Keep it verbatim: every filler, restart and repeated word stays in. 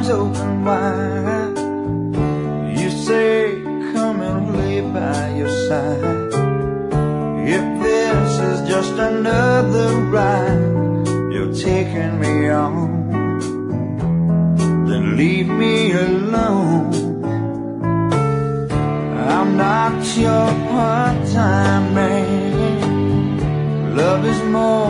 arms open wide. You say, come and lay by your side. If this is just another ride you're taking me on, then leave me alone. I'm not your part-time man. Love is more